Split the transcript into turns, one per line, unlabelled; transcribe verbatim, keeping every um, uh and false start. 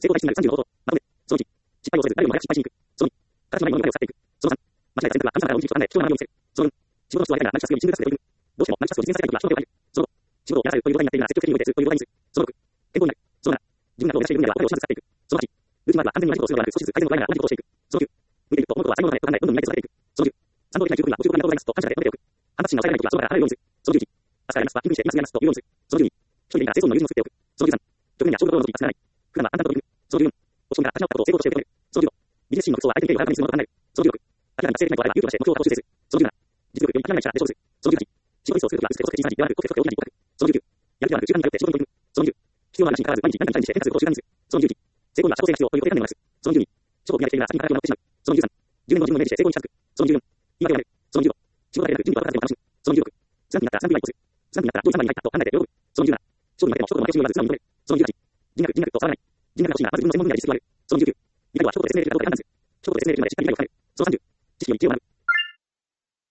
成功が必須になるさんじゅうの方法。まとめ。そのいち、失敗をせず誰よりも早く失敗しに行く。そのに、形のないものに彼を去っていく。そのさん、間違えた選択は神様からの導きと考え、貴重な学びを見せる。そのよん、仕事の質を相手が何かしようにチーム活動で取り組む。どうしても何かしを実現されないときは人の手を借りる。そのご、仕事をやらされるという状態になっているなら積極的に動いてするという状態にする。そのろく、健康になる。そのなな、自分がどう目指している分野ではこれを始末させていく。そのはち、ルーティンワークは完全に同じことをするのではなく、少しずつ改善の加えながら同じことをしていく。そのきゅう、向いていると思うことは才能のためと考え、どんどん磨いて育てていく。そのじゅう、賛同できない十分にはご忠告ありがとうございますと感謝で述べておく。反発心が抑えられないときはその場から離れるようにする。そのじゅういち、明日やりますは緊急して今すぐやりますと言うようにする。そのじゅうに、一人でいいから清掃の友人を作っておく。そのじゅうさん、局面や勝負どころの時にはつらない。普段は淡々と取り組む。そのじゅうよん、落ち込みが立ち直ったことを成功として受け止める。そのじゅうご、ビジネスシーンの苦痛は相手に敬意を払うためにするものと考える。そのじゅうろく、諦めが達成できないとあれば勇気を出して目標を達成する。そのじゅうなな、実力より諦めない力で勝負する。そのじゅうはち、仕事リストを作るときは薄くて小さな字ではなくコツコツと大きな字を書く。そのじゅうきゅう、やる気のある習慣に頼って仕事に取り組む。そのじゅう、必要な話にかかわらず毎日何かに対して変化することを習慣にする。そのじゅういち、成功には社交性が必要という固定観念をなくす。そのじゅうに、諸国を磨いているなら先に価格をなってしまう。そのじゅうさん、じゅうねんの自分をイメージして成功に近づく。そのじゅうよん、今ではなる。そのじゅうご、仕事だけでなく準備は後からでも楽しむ。そのじゅうろく、スランプになったらスランプには一歩する。スランプになったら上位さんばんに入ったと考えて喜ぶ。そのじゅうなな、勝利に負けても勝利の負け知りを言わず素直に認める。そのじゅうはち、人脈人脈と触らない。人脈が欲しいならまず自分の専門分野で実績を上げる。そのじゅうきゅう、理解は一言で説明できるかどうかで判断する。一言で説明できるまでしっかり理解を深める。そのさんじゅう、知識より知恵を学ぶ。